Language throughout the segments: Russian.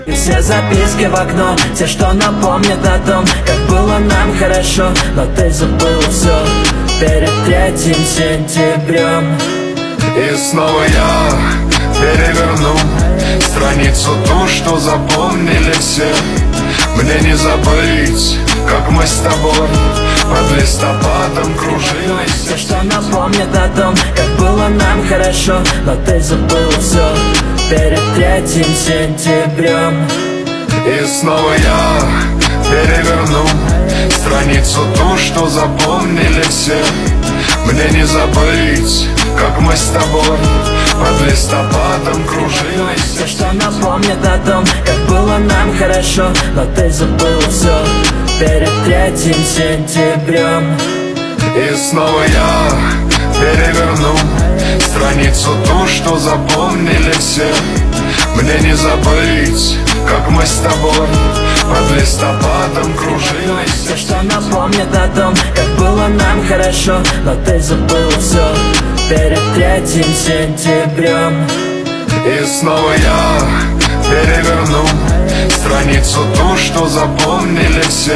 И все записки в окно, те, что напомнят о том, как было нам хорошо, но ты забыл все перед 3 сентябрем. И снова я переверну страницу ту, что запомнили все. Мне не забыть, как мы с тобой под листопадом кружились. Те, что напомнят о том, как было нам хорошо, но ты забыл все перед 3 сентябрем. И снова я переверну страницу ту, что запомнили все. Мне не забыть, как мы с тобой под листопадом кружились. Те, что напомнят о том, как было нам хорошо, но ты забыл все перед 3 сентябрем. И снова я переверну страницу ту, что запомнили все. Мне не забыть, как мы с тобой под листопадом кружились. Те, что напомнят о том, как было нам хорошо, но ты забыл все перед 3 сентябрем. И снова я переверну страницу ту, что запомнили все.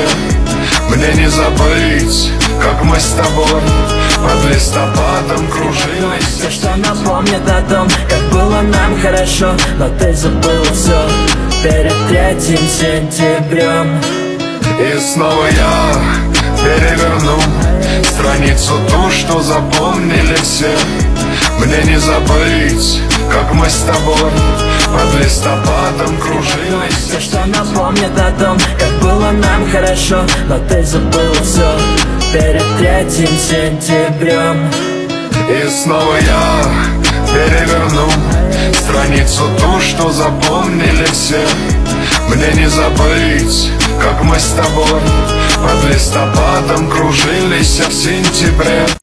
Мне не забыть, как мы с тобой под листопадом кружились. Те, что напомнят о том, как было нам хорошо, но ты забыл все перед 3 сентябрем. И снова я переверну страницу ту, что запомнили все. Мне не забыть, как мы с тобой под листопадом кружились. Те, что напомнят о том, как было нам хорошо, но ты забыл все перед 3 сентябрем. И снова я переверну страницу ту, что запомнили все. Мне не забыть, как мы с тобой под листопадом кружились в сентябре.